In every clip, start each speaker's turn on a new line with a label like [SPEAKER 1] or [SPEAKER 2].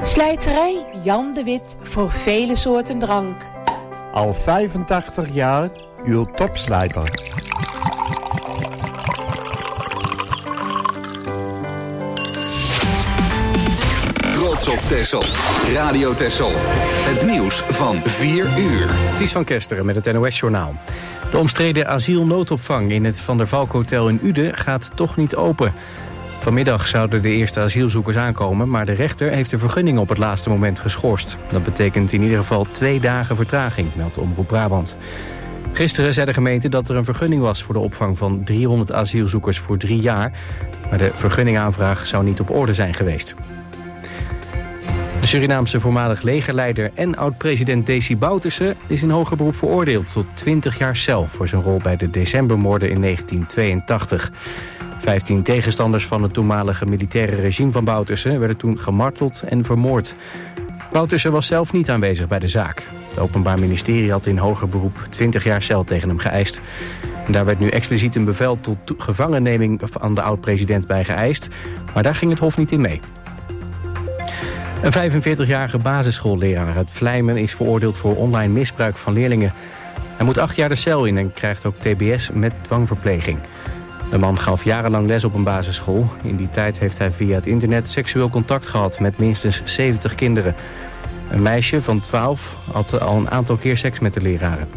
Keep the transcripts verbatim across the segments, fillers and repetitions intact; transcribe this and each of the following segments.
[SPEAKER 1] Slijterij Jan de Wit voor vele soorten drank.
[SPEAKER 2] Al vijfentachtig jaar uw topslijter.
[SPEAKER 3] Trots op Texel. Radio Texel. Het nieuws van vier uur.
[SPEAKER 4] Ties van Kesteren met het N O S-journaal. De omstreden asielnoodopvang in het Van der Valk Hotel in Uden gaat toch niet open. Vanmiddag zouden de eerste asielzoekers aankomen, maar de rechter heeft de vergunning op het laatste moment geschorst. Dat betekent in ieder geval twee dagen vertraging, meldt Omroep Brabant. Gisteren zei de gemeente dat er een vergunning was voor de opvang van driehonderd asielzoekers voor drie jaar. Maar de vergunningaanvraag zou niet op orde zijn geweest. De Surinaamse voormalig legerleider en oud-president Desi Bouterse is in hoger beroep veroordeeld tot twintig jaar cel voor zijn rol bij de decembermoorden in negentien tweeëntachtig. Vijftien tegenstanders van het toenmalige militaire regime van Bouterse werden toen gemarteld en vermoord. Bouterse was zelf niet aanwezig bij de zaak. Het Openbaar Ministerie had in hoger beroep twintig jaar cel tegen hem geëist. En daar werd nu expliciet een bevel tot gevangenneming van de oud-president bij geëist, maar daar ging het Hof niet in mee. Een vijfenveertigjarige basisschoolleraar uit Vlijmen is veroordeeld voor online misbruik van leerlingen. Hij moet acht jaar de cel in en krijgt ook T B S met dwangverpleging. De man gaf jarenlang les op een basisschool. In die tijd heeft hij via het internet seksueel contact gehad met minstens zeventig kinderen. Een meisje van twaalf had al een aantal keer seks met de leraren.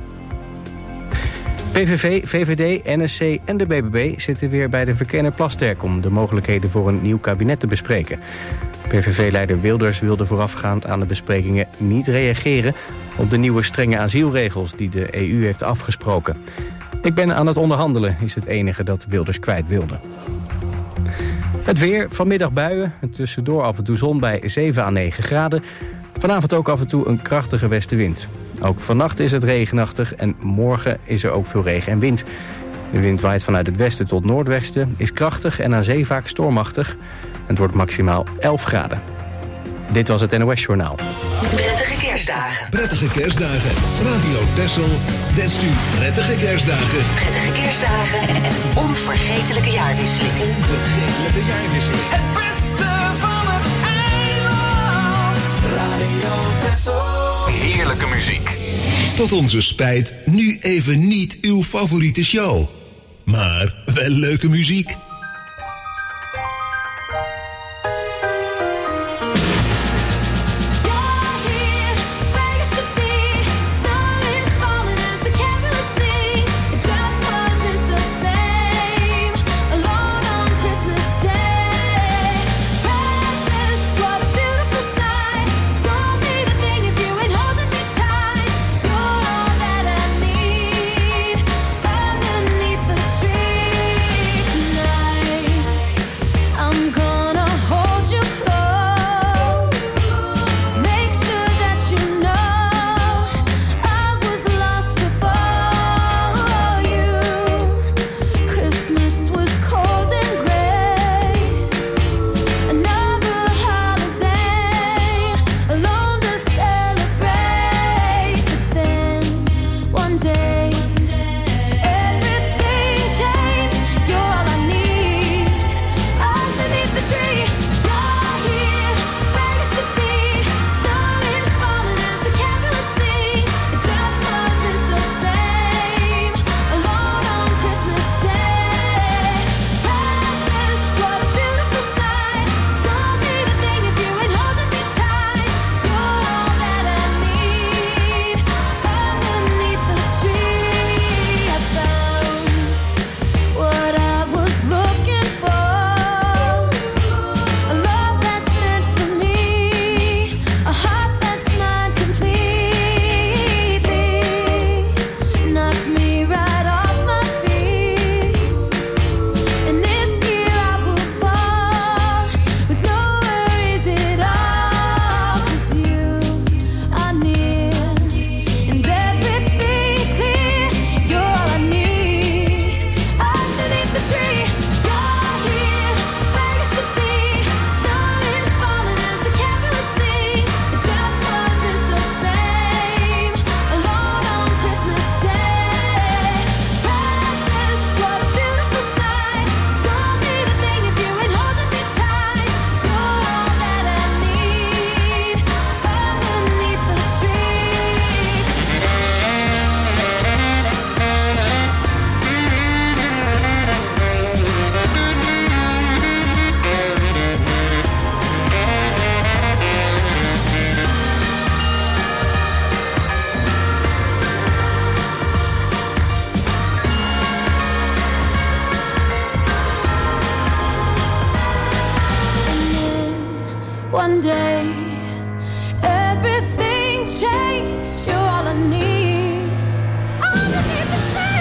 [SPEAKER 4] P V V, V V D, N S C en de B B B zitten weer bij de verkenner Plasterk om de mogelijkheden voor een nieuw kabinet te bespreken. P V V-leider Wilders wilde voorafgaand aan de besprekingen niet reageren op de nieuwe strenge asielregels die de E U heeft afgesproken. Ik ben aan het onderhandelen, is het enige dat Wilders kwijt wilde. Het weer, vanmiddag buien, tussendoor af en toe zon bij zeven à negen graden. Vanavond ook af en toe een krachtige westenwind. Ook vannacht is het regenachtig en morgen is er ook veel regen en wind. De wind waait vanuit het westen tot noordwesten, is krachtig en aan zee vaak stormachtig. Het wordt maximaal elf graden. Dit was het N O S-journaal.
[SPEAKER 5] Prettige kerstdagen.
[SPEAKER 6] Prettige kerstdagen. Radio Texel wenst u prettige kerstdagen.
[SPEAKER 5] Prettige kerstdagen en een onvergetelijke jaarwisseling.
[SPEAKER 6] Onvergetelijke jaarwisseling.
[SPEAKER 7] Het beste van het eiland. Radio Texel.
[SPEAKER 3] Heerlijke muziek.
[SPEAKER 6] Tot onze spijt nu even niet uw favoriete show. Maar wel leuke muziek.
[SPEAKER 8] Tonight day. Everything changed, you're all I need. Underneath the tree.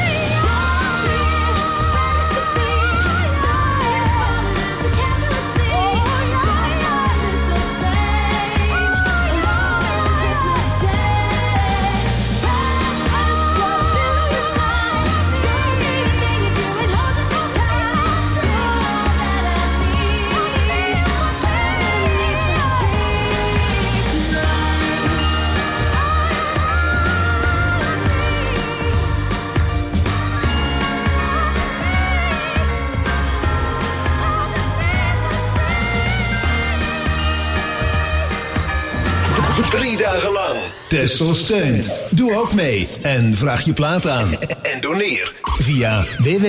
[SPEAKER 6] Drie dagen lang. Texel steunt. Doe ook mee en vraag je plaat aan. En doneer via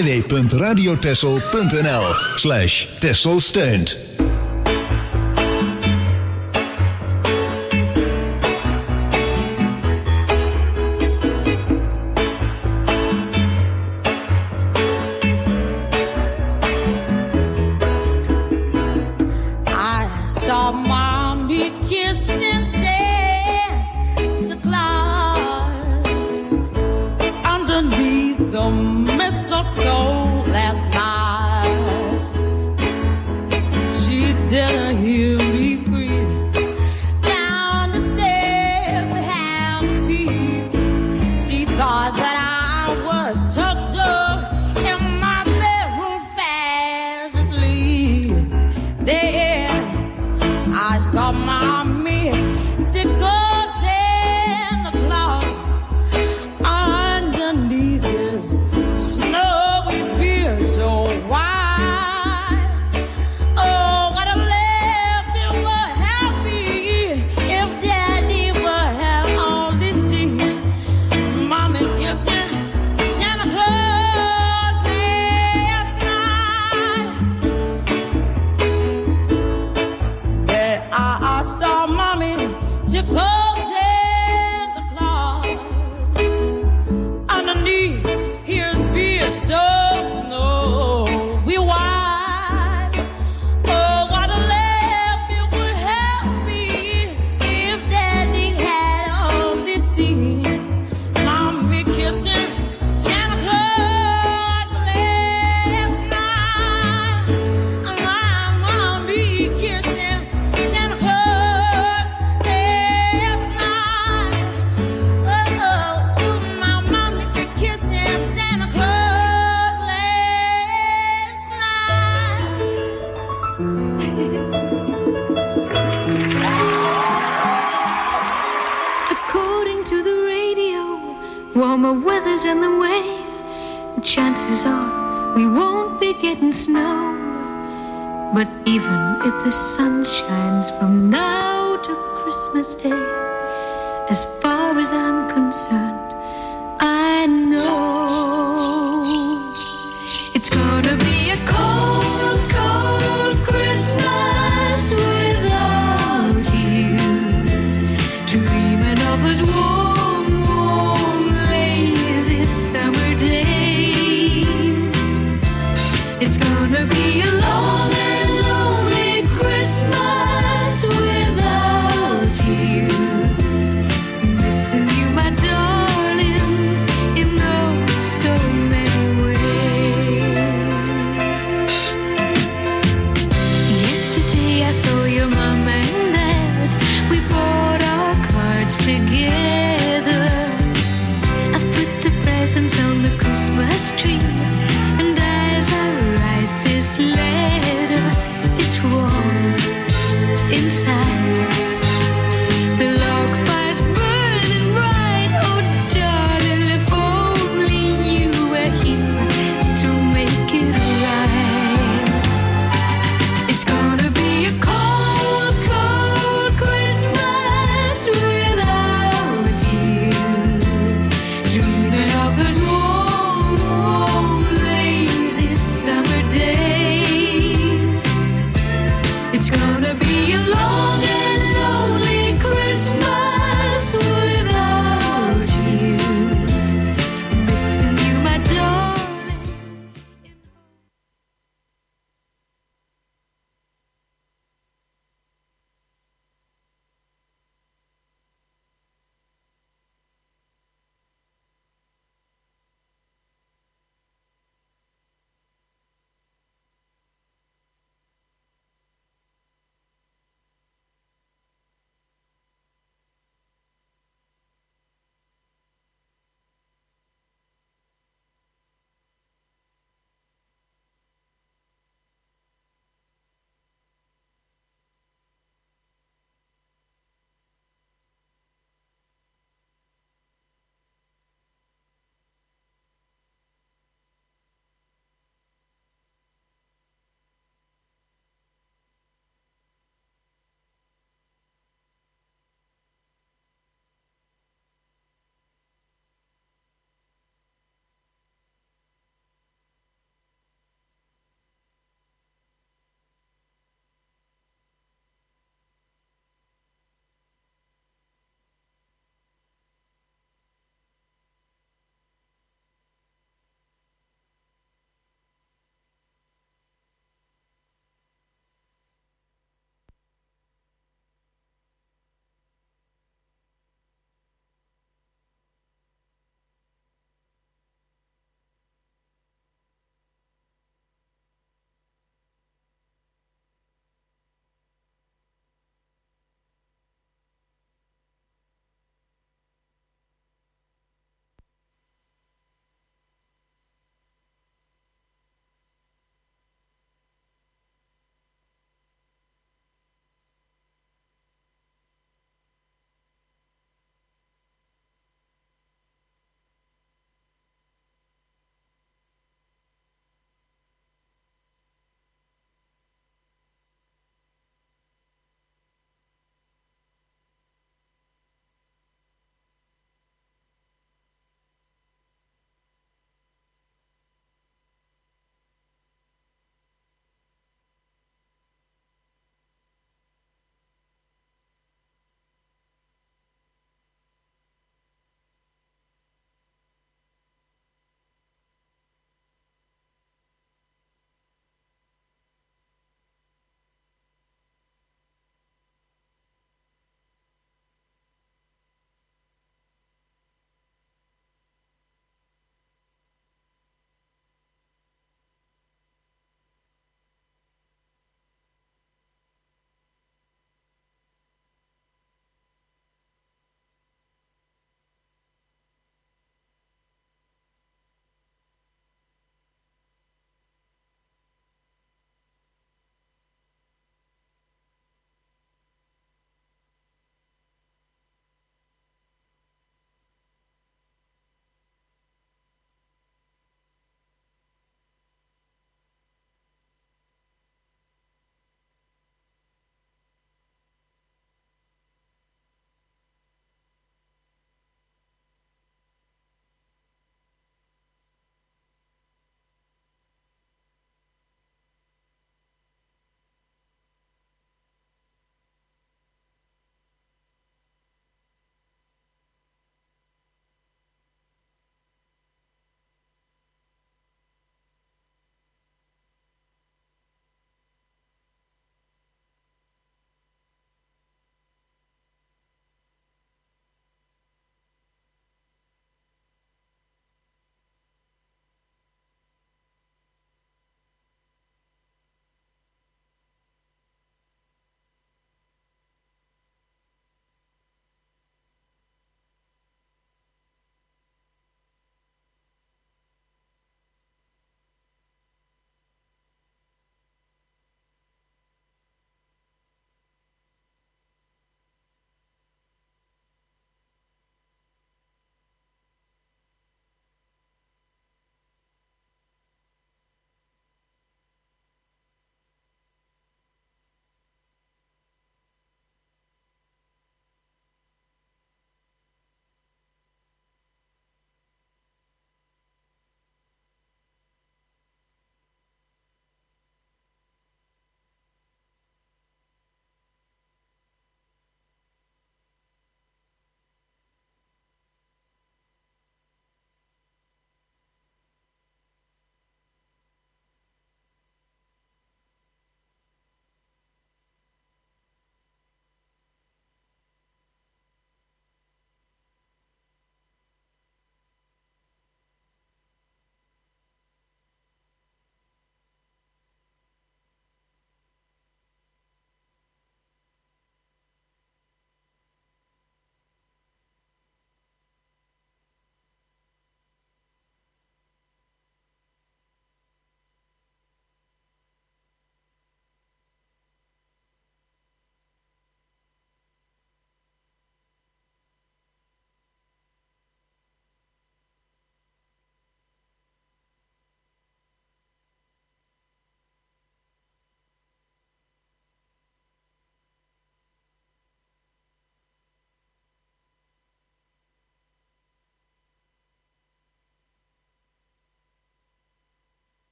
[SPEAKER 6] www.radiotexel.nl slash Texel steunt.
[SPEAKER 8] Missing you, my darling.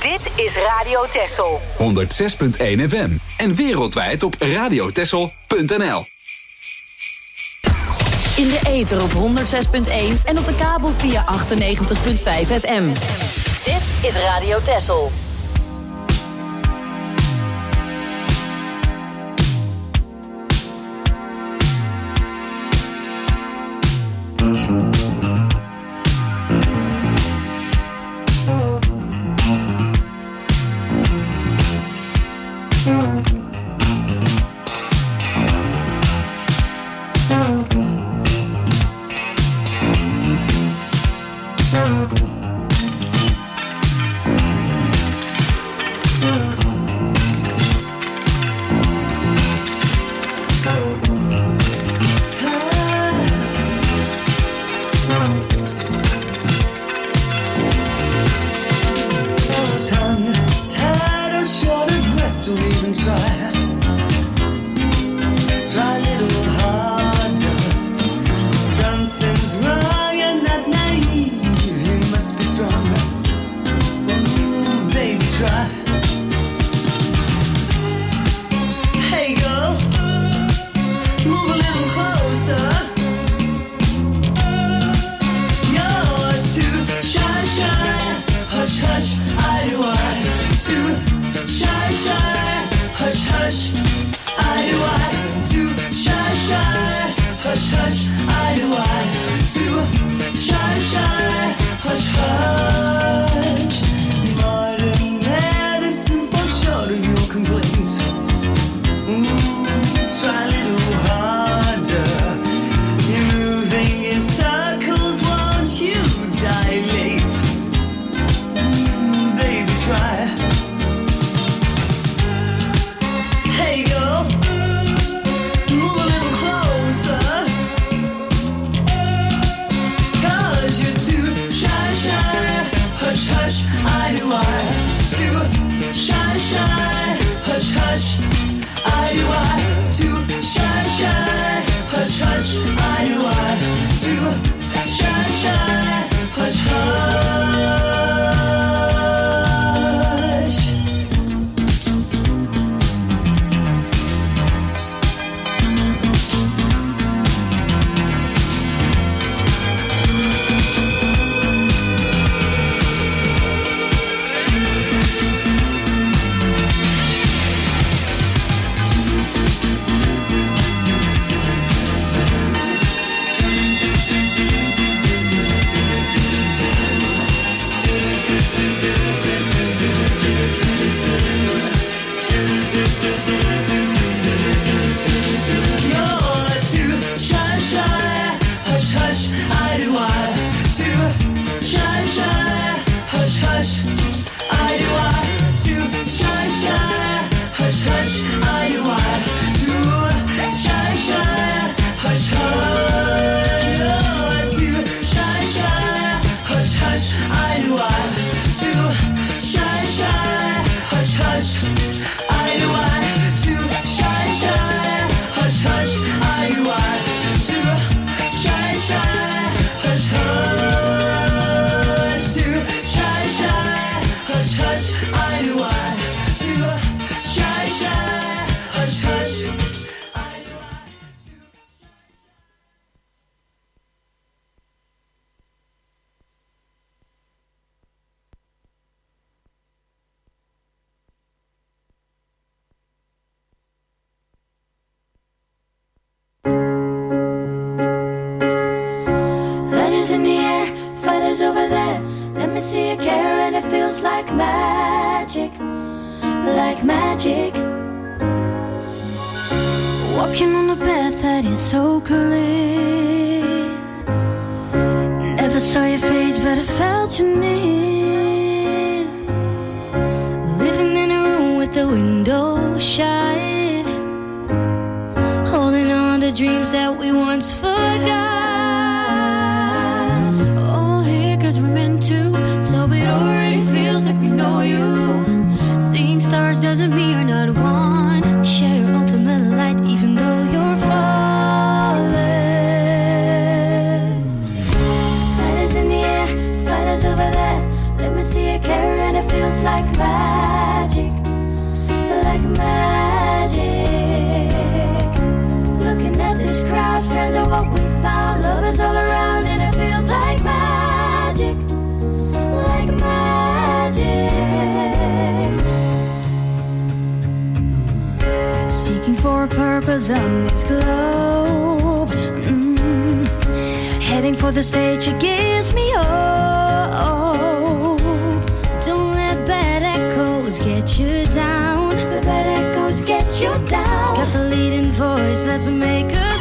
[SPEAKER 5] Dit is Radio Texel.
[SPEAKER 3] honderdzes komma één F M. En wereldwijd op radiotexel punt n l.
[SPEAKER 9] In de ether op honderdzes komma één en op de kabel via achtennegentig komma vijf F M.
[SPEAKER 5] Dit is Radio Texel.
[SPEAKER 8] Feels like magic, like magic. Looking at this crowd, friends are what we found. Love is all around and it feels like magic, like magic. Seeking for a purpose on this globe, mm. Heading for the stage, it gives me hope. Don't let bad echoes get you down. The bad echoes get you down. Got the leading voice, let's make a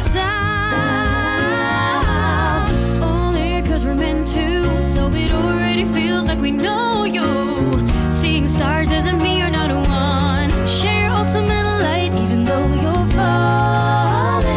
[SPEAKER 8] sound. Only cause we're meant to, so it already feels like we know you. Seeing stars doesn't mean you're not one. Share your ultimate light even though you're falling.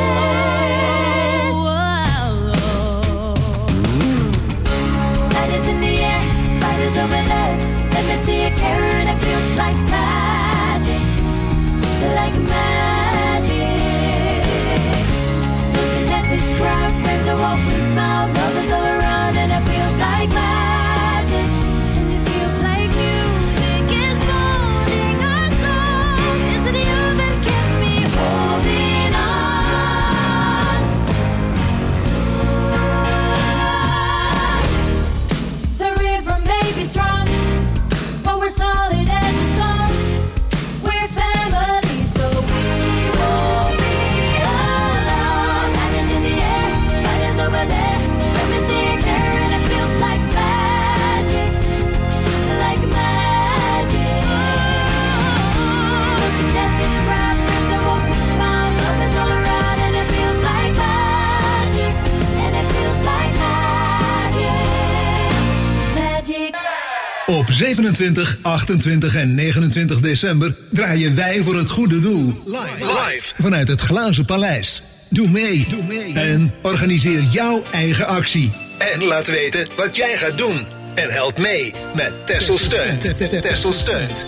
[SPEAKER 8] Oh, oh, oh. Light is in the air, light is over there. Let me see it carry and it feels like magic, like magic. Looking at this crowd, friends are what we found. Love is all around and it feels like magic, and it feels like music is molding our souls. Is it you that kept me holding on? The river may be strong, but we're solid as a stone. We're family, so we won't be alone. Light is in the air, light is over there. Let me see it clear and it feels like magic, like magic. Looking at this crowd, friends are what we found. Love is all around and it feels like magic, and it feels like magic, magic.
[SPEAKER 6] Op zevenentwintig, achtentwintig en negenentwintig december draaien wij voor het goede doel. Live. Live. Vanuit het Glazen Paleis. Doe mee. Doe mee. En organiseer jouw eigen actie. En laat weten wat jij gaat doen. En help mee met Texel Steunt. Texel Steunt.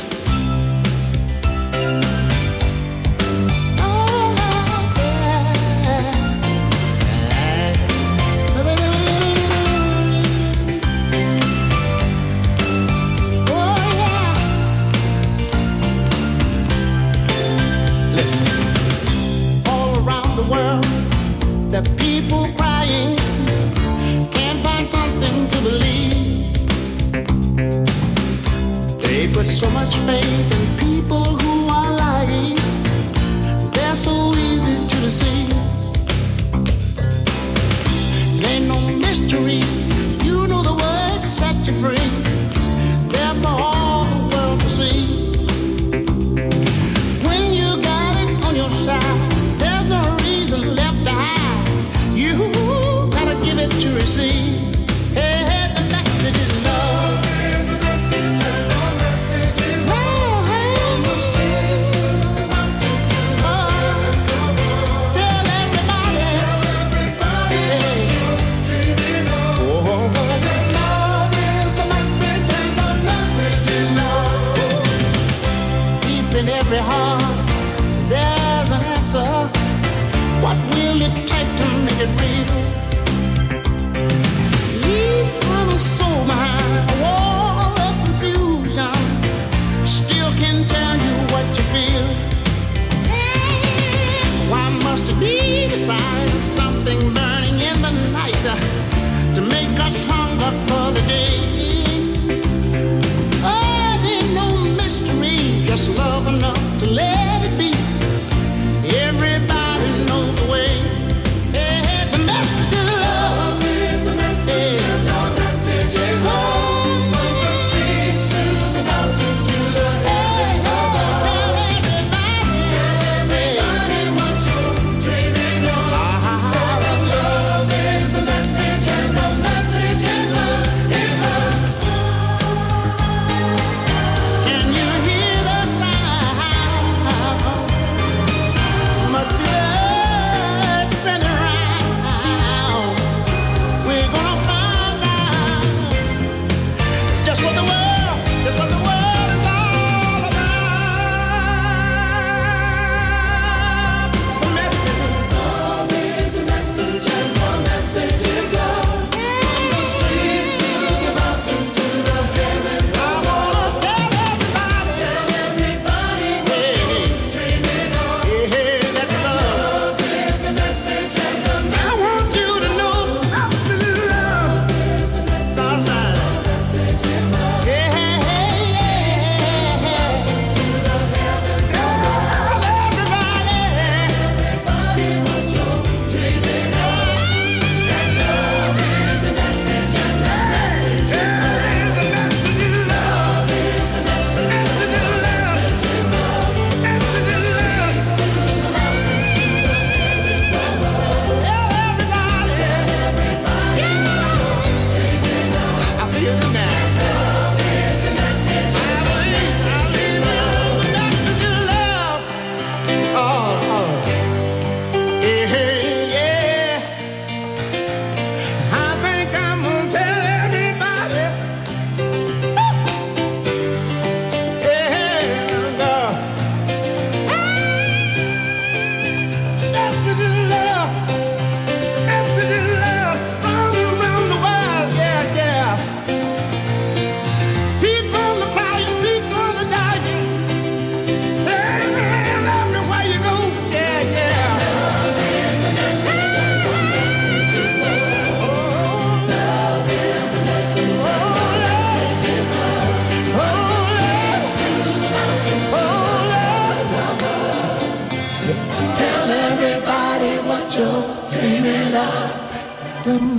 [SPEAKER 10] All around the world, the people crying, can't find something to believe. They put so much faith in people who are lying. They're so easy to deceive. Ain't no mystery, you know the words set you free. They're for all the world to see. When you got it on your side, there's no reason left to hide. You gotta give it to receive. Hey, the message is love. There's a message, and the message is love.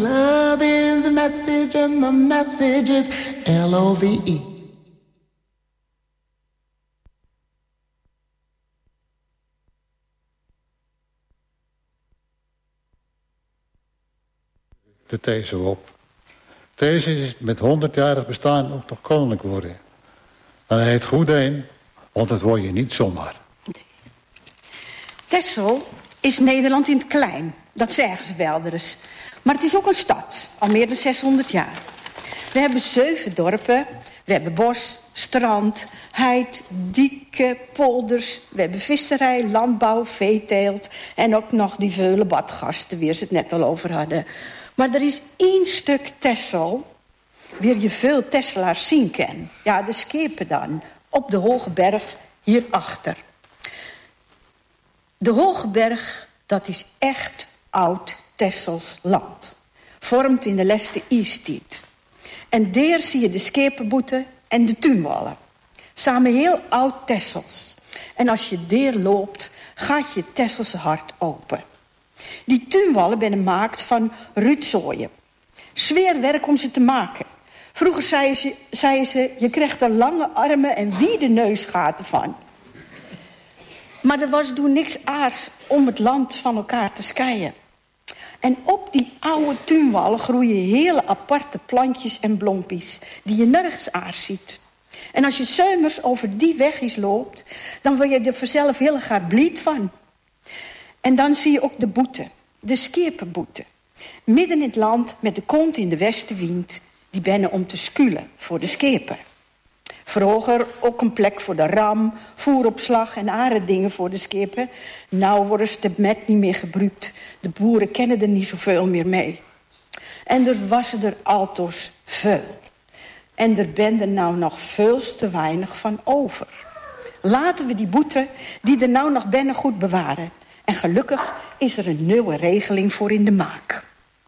[SPEAKER 10] love is the message and the message is L O V E.
[SPEAKER 11] De These op. These is met honderdjarig bestaan ook nog koninklijk worden. Dan heet goed een, want dat word je niet zomaar.
[SPEAKER 12] Texel is Nederland in het klein. Dat zeggen ze wel eens. Maar het is ook een stad, al meer dan zeshonderd jaar. We hebben zeven dorpen. We hebben bos, strand, heid, dieken, polders. We hebben visserij, landbouw, veeteelt. En ook nog die vele badgasten, waar ze het net al over hadden. Maar er is één stuk Texel, waar je veel Tesselaars zien kan. Ja, de Skepen dan, op de Hoge Berg hierachter. De Hoge Berg, dat is echt oud Tessels land. Vormt in de laatste ijstijd. En daar zie je de Skepenboete en de Tuinwallen. Samen heel oud Tessels. En als je daar loopt, gaat je Tesselse hart open. Die tuinwallen zijn gemaakt van ruutzooien. Zwaar werk om ze te maken. Vroeger zeiden ze, zeiden ze, je krijgt er lange armen en wiede neusgaten van. Maar er was toen niks aards om het land van elkaar te scheiden. En op die oude tuinwallen groeien hele aparte plantjes en bloempjes die je nergens aards ziet. En als je 's zomers over die wegjes loopt, dan word je er vanzelf heel gaar blied van. En dan zie je ook de boete, de Skepenboete. Midden in het land met de kont in de westenwind, die bennen om te skulen voor de Skepen. Vroeger ook een plek voor de ram, voeropslag en andere dingen voor de Skepen. Nou worden ze de met niet meer gebruikt. De boeren kennen er niet zoveel meer mee. En er was er altoos veel. En er ben er nou nog veel te weinig van over. Laten we die boete die er nou nog bennen goed bewaren. En gelukkig is er een nieuwe regeling voor in de maak.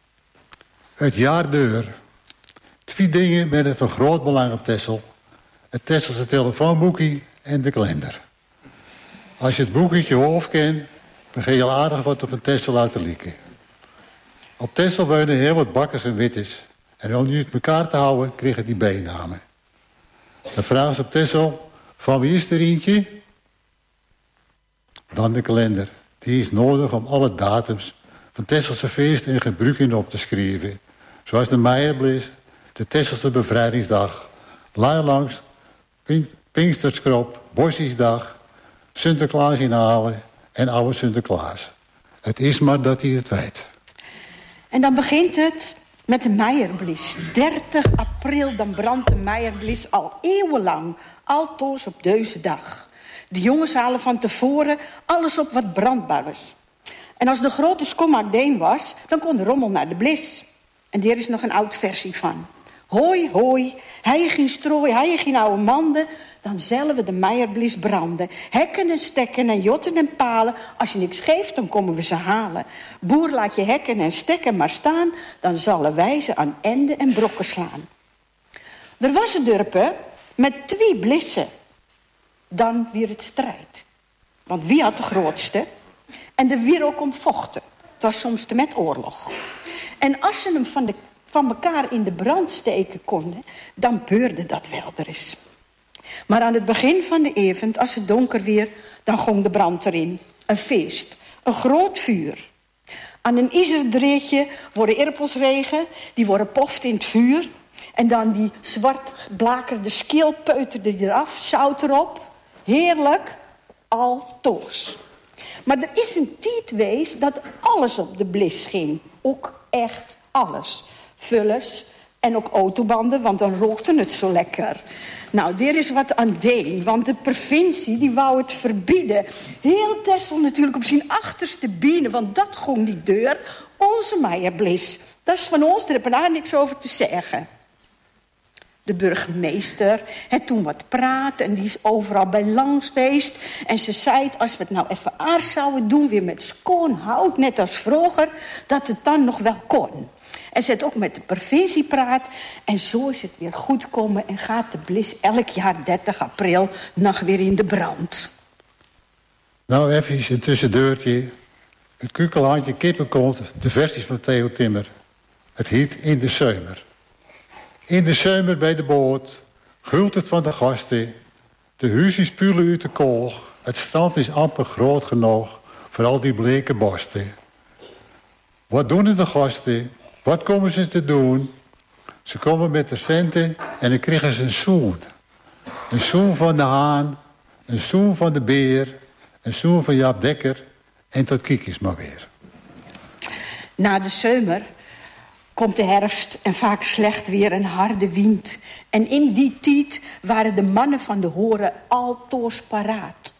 [SPEAKER 11] Het jaar deur. Twee dingen met van groot belang op Texel. Het Tesselse telefoonboekje en de kalender. Als je het boekje hoofd kent, begin je al aardig wat op een Texel uit te lieken. Op Texel wonen heel wat bakkers en wittes. En om die het elkaar te houden, kregen die bijnamen. Dan vragen ze op Texel, van wie is er eentje? Dan de kalender. Die is nodig om alle datums van Tesselse feesten en gebruiken op te schrijven. Zoals de Meijerblis, de Tesselse bevrijdingsdag, Laarlangs, Pink, Pinksterschrop, Bosjesdag, Sinterklaas inhalen en oude Sinterklaas. Het is maar dat hij het weet.
[SPEAKER 12] En dan begint het met de Meijerblis. dertig april, dan brandt de Meijerblis al eeuwenlang. Altoos op deze dag. De jongens halen van tevoren alles op wat brandbaar was. En als de grote skomak deen was, dan kon de rommel naar de blis. En daar is nog een oud versie van. Hoi, hoi, hij ging strooi, hij ging oude manden. Dan zullen we de Meijerblis branden. Hekken en stekken en jotten en palen. Als je niks geeft, dan komen we ze halen. Boer, laat je hekken en stekken maar staan. Dan zullen wij ze aan enden en brokken slaan. Er was een dorpen met twee blissen. Dan weer het strijd. Want wie had de grootste? En er weer ook om vochten. Het was soms te met oorlog. En als ze hem van, de, van elkaar in de brand steken konden, dan beurde dat wel er eens. Maar aan het begin van de avond, als het donker weer, dan ging de brand erin. Een feest, een groot vuur. Aan een ijzerdreetje worden erpelsregen, die worden poft in het vuur. En dan die zwart blakerde schild peuterde eraf, zout erop. Heerlijk, altoos. Maar er is een tijd geweest dat alles op de blis ging. Ook echt alles. Vullers en ook autobanden, want dan rookte het zo lekker. Nou, er is wat aan deen, want de provincie die wou het verbieden. Heel Texel natuurlijk op zijn achterste bienen, want dat ging die deur. Onze Meijerblis. Dat is van ons, daar heb ik daar niks over te zeggen. De burgemeester heeft toen wat praat en die is overal bij langs geweest. En ze zei, als we het nou even aard zouden doen, weer met schoon hout, net als vroeger, dat het dan nog wel kon. En ze heeft ook met de provincie praat. En zo is het weer goed komen en gaat de blis elk jaar dertig april nog weer in de brand.
[SPEAKER 11] Nou, even een tussendeurtje. Het kukelhandje kippenkont, de versies van Theo Timmer. Het heet In de Zomer. In de zomer bij de boot, gult het van de gasten. De huisjes spulen uit de kool. Het strand is amper groot genoeg voor al die bleke borsten. Wat doen de gasten? Wat komen ze te doen? Ze komen met de centen en dan krijgen ze een zoen. Een zoen van de haan, een zoen van de beer, een zoen van Jaap Dekker en tot kiekjes maar weer.
[SPEAKER 12] Na de zomer komt de herfst en vaak slecht weer en harde wind. En in die tijd waren de mannen van de horen altoos paraat.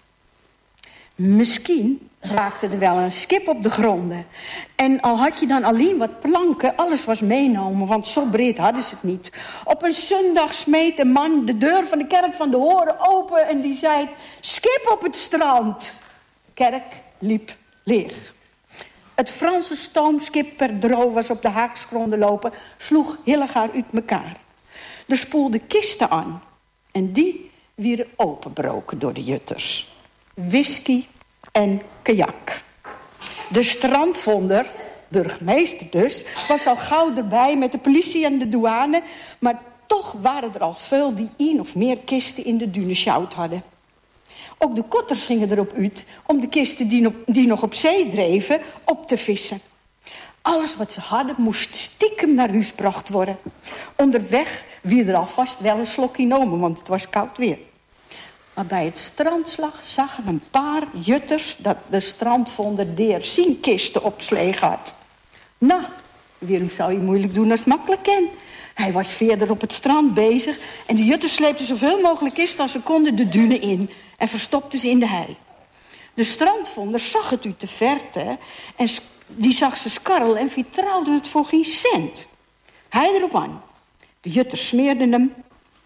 [SPEAKER 12] Misschien raakte er wel een skip op de gronden. En al had je dan alleen wat planken, alles was meenomen, want zo breed hadden ze het niet. Op een zondag smeet een man de deur van de kerk van de horen open en die zei: skip op het strand. Kerk liep leeg. Het Franse stoomschip per dro was op de haaksgronden lopen, sloeg Hillegaar uit mekaar. Er spoelde kisten aan en die werden openbroken door de jutters. Whisky en kajak. De strandvonder, burgemeester dus, was al gauw erbij met de politie en de douane, maar toch waren er al veel die één of meer kisten in de dune sjouwd hadden. Ook de kotters gingen erop uit om de kisten die nog, die nog op zee dreven op te vissen. Alles wat ze hadden moest stiekem naar huis gebracht worden. Onderweg wie er alvast wel een slokje nomen, want het was koud weer. Maar bij het strandslag zagen een paar jutters dat de strandvonder deer zien kisten opsleeg had. Nou, waarom zou je moeilijk doen als het makkelijk kan? Hij was verder op het strand bezig en de jutters sleepten zoveel mogelijk kisten als ze konden de dune in en verstopten ze in de hei. De strandvonder zag het uit de verte en die zag ze skarrelen en vertrouwde het voor geen cent. Hij erop aan. De jutters smeerden hem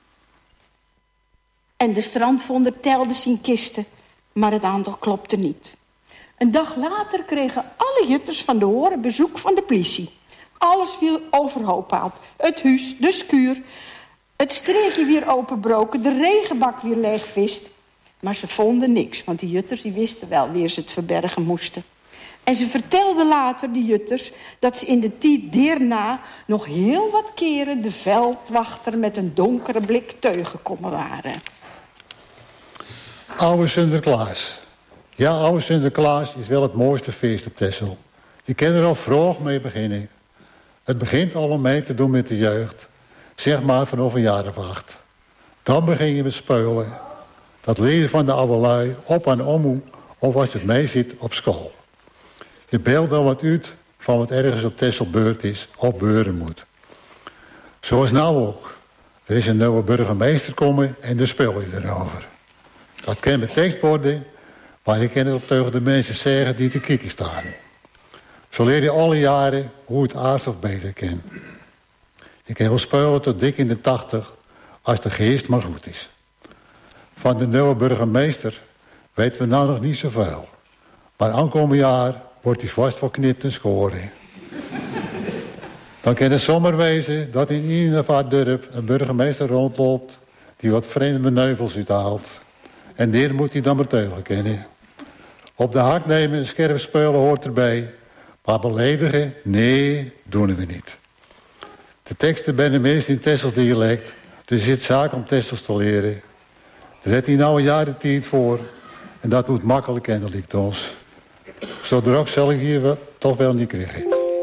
[SPEAKER 12] en de strandvonder telde zijn kisten, maar het aantal klopte niet. Een dag later kregen alle jutters van de horen bezoek van de politie. Alles viel overhoop haald. Het huis, de schuur, het streekje weer openbroken, de regenbak weer leegvist. Maar ze vonden niks, want die jutters die wisten wel weer ze het verbergen moesten. En ze vertelden later, die jutters, dat ze in de tijd daarna nog heel wat keren de veldwachter met een donkere blik tegengekomen waren.
[SPEAKER 11] Oude Sinterklaas. Ja, oude Sinterklaas is wel het mooiste feest op Texel. Je kan er al vroeg mee beginnen. Het begint al mee te doen met de jeugd. Zeg maar vanaf een jaar of acht. Dan begin je met speulen. Dat leer je van de oude lui op en om of als het mee zit op school. Je beeldt dan wat uit van wat ergens op Texel beurt is of beuren moet. Zoals nou ook. Er is een nieuwe burgemeester komen en daar speel je erover. Dat kan met tekstborden, maar je kan het op tegen de mensen zeggen die te kieken staan. Zo leer je alle jaren hoe het aardig of beter kan. Je kan wel spelen tot dik in de tachtig, als de geest maar goed is. Van de nieuwe burgemeester weten we nou nog niet zoveel. Maar aankomend jaar wordt hij vast wel knipt en scoren. Dan kan het zomaar wezen dat in ieder of haar dorp een burgemeester rondloopt die wat vreemde neuvels uithaalt. En daar moet hij dan maar tegen kennen. Op de hak nemen en scherp spelen hoort erbij. Maar beledigen, nee, doen we niet. De teksten zijn de meest in Tessels dialect. Dus zit zaak om Tessels te leren. Daar heeft hij nou een jaar de tijd voor. En dat moet makkelijk en dat lijkt ons. Zo druk zal ik hier toch wel niet krijgen.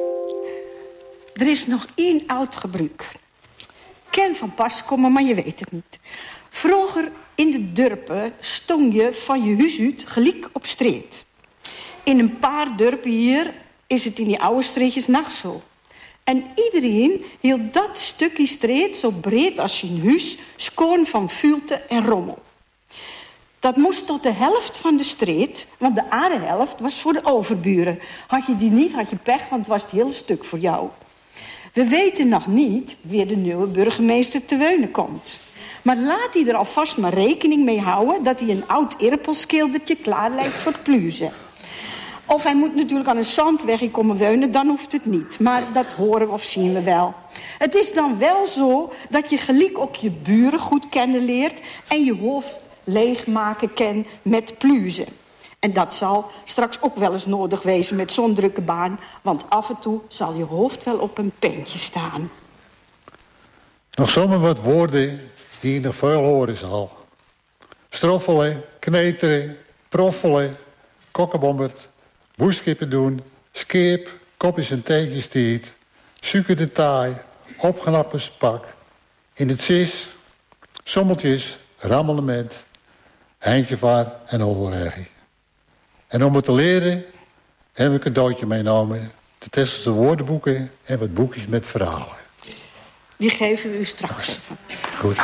[SPEAKER 12] Er is nog één oud gebruik. Ken van pas komen, maar je weet het niet. Vroeger in de dorpen stond je van je huis uit gelijk op street. In een paar dorpen hier is het in die oude streetjes nacht zo. En iedereen hield dat stukje street zo breed als zijn huis, schoon van vuilte en rommel. Dat moest tot de helft van de street, want de andere helft was voor de overburen. Had je die niet, had je pech, want het was het hele stuk voor jou. We weten nog niet wie de nieuwe burgemeester te wonen komt. Maar laat hij er alvast maar rekening mee houden dat hij een oud irpelschildertje klaar lijkt voor het pluizen. Of hij moet natuurlijk aan een zandweg komen wonen, dan hoeft het niet. Maar dat horen of zien we wel. Het is dan wel zo dat je gelijk ook je buren goed kennen leert en je hoofd leegmaken kan met pluizen. En dat zal straks ook wel eens nodig wezen met zo'n drukke baan. Want af en toe zal je hoofd wel op een pentje staan.
[SPEAKER 11] Nog zomaar wat woorden die je nog veel horen zal. Stroffelen, kneteren, proffelen, kokkenbomberd, boeskippen doen, skip, kopjes en teentjes tiet, suiker de taai, opgenappe spak, in het sis, sommeltjes, rammelement, eindjevaar en overergie. En om het te leren heb ik een cadeautje meegenomen, de Tesselse woordenboeken en wat boekjes met verhalen.
[SPEAKER 12] Die geven we u straks.
[SPEAKER 11] Goed.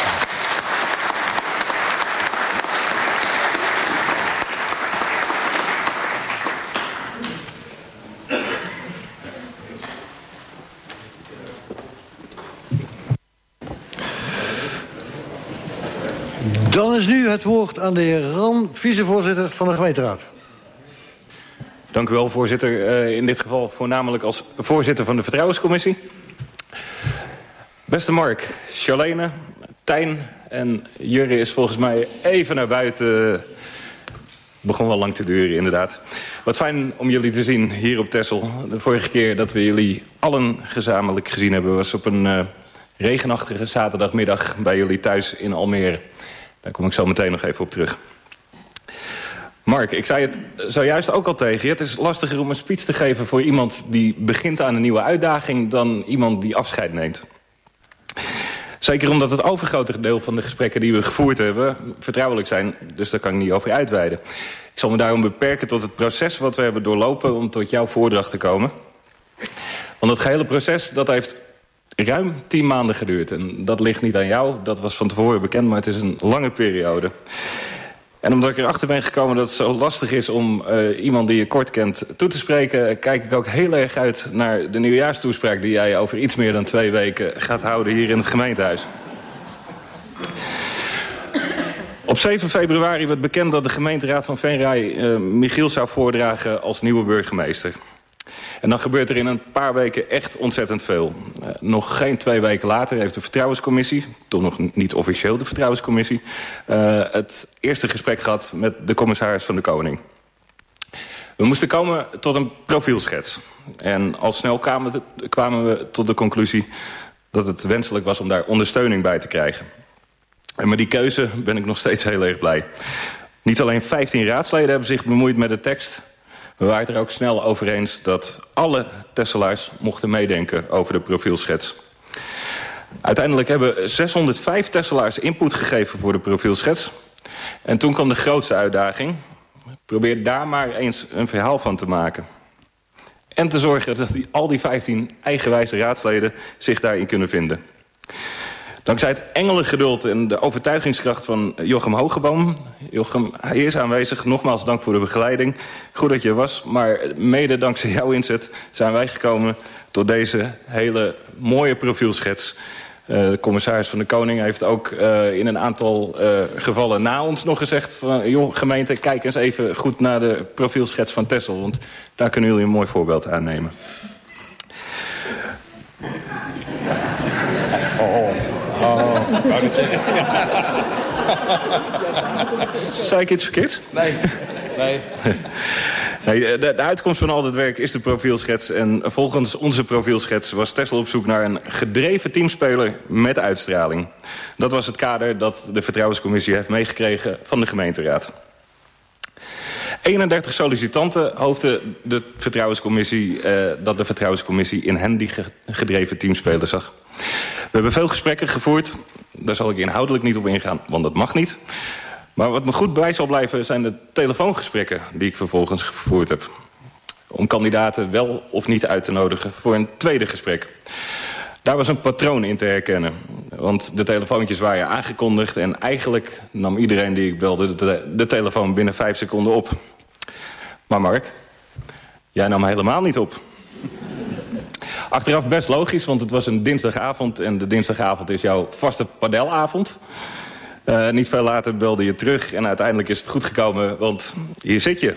[SPEAKER 13] Dan is nu het woord aan de heer Ran, vicevoorzitter van de gemeenteraad.
[SPEAKER 14] Dank u wel, voorzitter. Uh, in dit geval voornamelijk als voorzitter van de Vertrouwenscommissie. Beste Mark, Charlene, Tijn en Jurre is volgens mij even naar buiten. Begon wel lang te duren, inderdaad. Wat fijn om jullie te zien hier op Texel. De vorige keer dat we jullie allen gezamenlijk gezien hebben was op een uh, regenachtige zaterdagmiddag bij jullie thuis in Almere. Daar kom ik zo meteen nog even op terug. Mark, ik zei het zojuist ook al tegen je. Het is lastiger om een speech te geven voor iemand die begint aan een nieuwe uitdaging dan iemand die afscheid neemt. Zeker omdat het overgrote deel van de gesprekken die we gevoerd hebben vertrouwelijk zijn, dus daar kan ik niet over uitweiden. Ik zal me daarom beperken tot het proces wat we hebben doorlopen om tot jouw voordracht te komen. Want het gehele proces dat heeft ruim tien maanden geduurd. En dat ligt niet aan jou, dat was van tevoren bekend, maar het is een lange periode. En omdat ik erachter ben gekomen dat het zo lastig is om uh, iemand die je kort kent toe te spreken, kijk ik ook heel erg uit naar de nieuwjaarstoespraak die jij over iets meer dan twee weken gaat houden hier in het gemeentehuis. Op zeven februari werd bekend dat de gemeenteraad van Venray uh, Michiel zou voordragen als nieuwe burgemeester. En dan gebeurt er in een paar weken echt ontzettend veel. Uh, nog geen twee weken later heeft de Vertrouwenscommissie, toch nog niet officieel de Vertrouwenscommissie, uh, het eerste gesprek gehad met de commissaris van de Koning. We moesten komen tot een profielschets. En al snel kwamen, de, kwamen we tot de conclusie dat het wenselijk was om daar ondersteuning bij te krijgen. En met die keuze ben ik nog steeds heel erg blij. Niet alleen vijftien raadsleden hebben zich bemoeid met de tekst. We waren het er ook snel over eens dat alle Tesselaars mochten meedenken over de profielschets. Uiteindelijk hebben zeshonderdvijf Tesselaars input gegeven voor de profielschets. En toen kwam de grootste uitdaging. Probeer daar maar eens een verhaal van te maken. En te zorgen dat die, al die vijftien eigenwijze raadsleden zich daarin kunnen vinden. Dankzij het engelengeduld en de overtuigingskracht van Jochem Hogeboom. Jochem, hij is aanwezig. Nogmaals dank voor de begeleiding. Goed dat je er was, maar mede dankzij jouw inzet zijn wij gekomen tot deze hele mooie profielschets. Uh, de commissaris van de Koning heeft ook uh, in een aantal uh, gevallen na ons nog gezegd van, joh, gemeente, kijk eens even goed naar de profielschets van Texel, want daar kunnen jullie een mooi voorbeeld aan nemen. Oh. Oh, ik wou niet zeggen. Zei ik iets verkeerd? Nee. Nee. nee de, de uitkomst van al dit werk is de profielschets. En volgens onze profielschets was Texel op zoek naar een gedreven teamspeler met uitstraling. Dat was het kader dat de Vertrouwenscommissie heeft meegekregen van de gemeenteraad. eenendertig sollicitanten hoopte de Vertrouwenscommissie, uh, dat de Vertrouwenscommissie in hen die gedreven teamspeler zag. We hebben veel gesprekken gevoerd. Daar zal ik inhoudelijk niet op ingaan, want dat mag niet. Maar wat me goed bij zal blijven zijn de telefoongesprekken die ik vervolgens gevoerd heb. Om kandidaten wel of niet uit te nodigen voor een tweede gesprek. Daar was een patroon in te herkennen. Want de telefoontjes waren aangekondigd en eigenlijk nam iedereen die ik belde de, de telefoon binnen vijf seconden op. Maar Mark, jij nam helemaal niet op. Achteraf best logisch, want het was een dinsdagavond en de dinsdagavond is jouw vaste padelavond. Uh, niet veel later belde je terug en uiteindelijk is het goed gekomen, want hier zit je.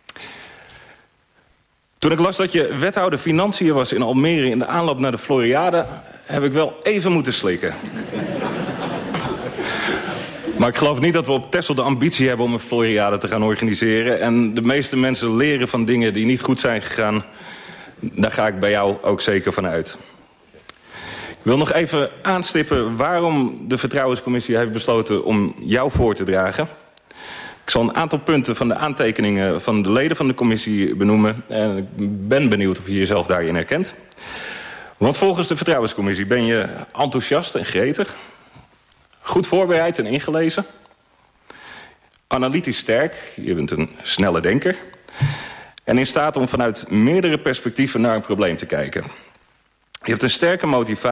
[SPEAKER 14] Toen ik las dat je wethouder Financiën was in Almere in de aanloop naar de Floriade, heb ik wel even moeten slikken. Maar ik geloof niet dat we op Texel de ambitie hebben om een Floriade te gaan organiseren. En de meeste mensen leren van dingen die niet goed zijn gegaan. Daar ga ik bij jou ook zeker van uit. Ik wil nog even aanstippen waarom de Vertrouwenscommissie heeft besloten om jou voor te dragen. Ik zal een aantal punten van de aantekeningen van de leden van de commissie benoemen. En ik ben benieuwd of je jezelf daarin herkent. Want volgens de Vertrouwenscommissie ben je enthousiast en gretig. Goed voorbereid en ingelezen. Analytisch sterk, je bent een snelle denker. En in staat om vanuit meerdere perspectieven naar een probleem te kijken. Je hebt een sterke motivatie.